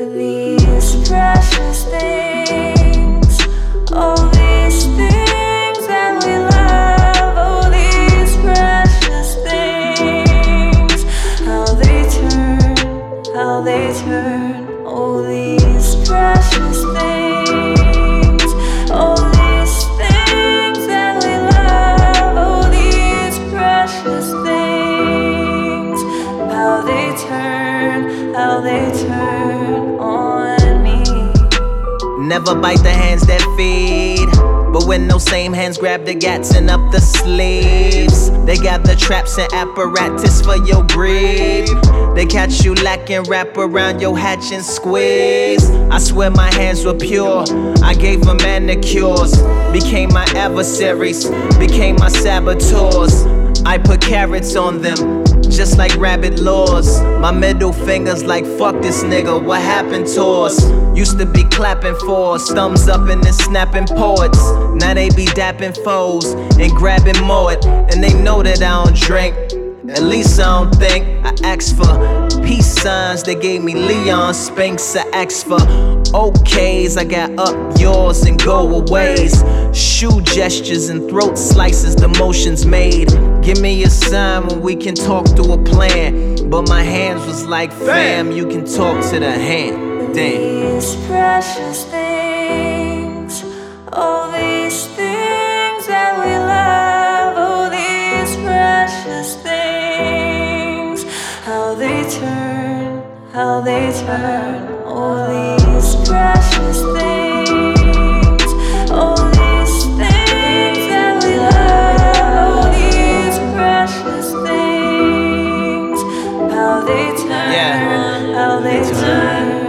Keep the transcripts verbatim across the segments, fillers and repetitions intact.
these precious things, all these things that we love, all these precious things, how they turn, how they turn, all these precious things, all these things that we love, all these precious things, how they turn, how they turn on me. Never bite the hands that feed, but when those same hands grab the gats and up the sleeves, they got the traps and apparatus for your greed. They catch you lacking, wrap around your hatch and squeeze. I swear my hands were pure, I gave them manicures. Became my adversaries, became my saboteurs. I put carrots on them, just like rabbit laws. My middle finger's like, fuck this nigga, what happened to us? Used to be clapping for us, thumbs up and then snapping poets. Now they be dapping foes and grabbing more it. And they know that I don't drink, at least I don't think. I asked for peace signs, they gave me Leon Spinks. I asked for okays, I got up yours and go aways. Shoe gestures and throat slices, the motions made. Give me a sign when we can talk through a plan. But my hands was like, fam, you can talk to the hand. Damn. These precious things, all these things that we love, all these precious things, how they turn, how they turn, all these precious things, all these things that we love, all these precious things, how they turn, Yeah. how they turn.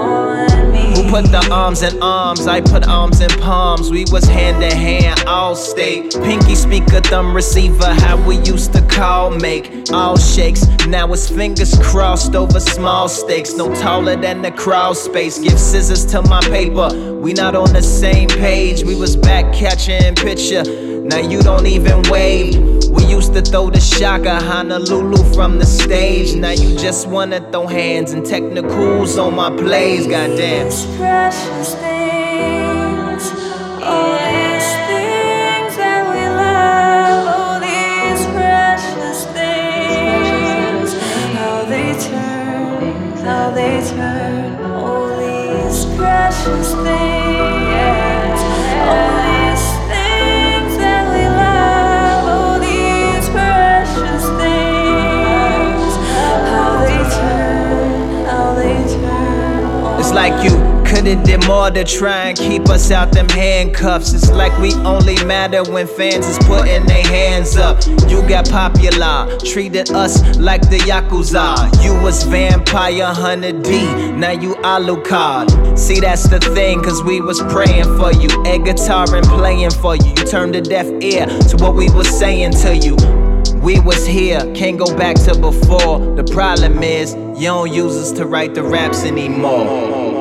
Who put the arms in arms? I put arms in palms. We was hand to hand, all state. Pinky speaker, thumb receiver, how we used to call make. All shakes, now it's fingers crossed over small stakes. No taller than the crawl space. Give scissors to my paper. We not on the same page. We was back catching picture. Now you don't even wave. We used to throw the shaka Honolulu from the stage. Now you just wanna throw hands and technicals on my plays. Goddamn. These precious things, all these things that we love, all these precious things, how they turn, how they turn, all these precious things, all these things that we love, all these precious things, how they turn, how they turn. It's like you could've did more to try and keep us out them handcuffs. It's like we only matter when fans is putting their hands up. You got popular, treated us like the Yakuza. You was Vampire Hunter D, now you Alucard. See, that's the thing, cause we was praying for you, air guitar and playing for you. You turned a deaf ear to what we was saying to you. We was here, can't go back to before. The problem is, you don't use us to write the raps anymore.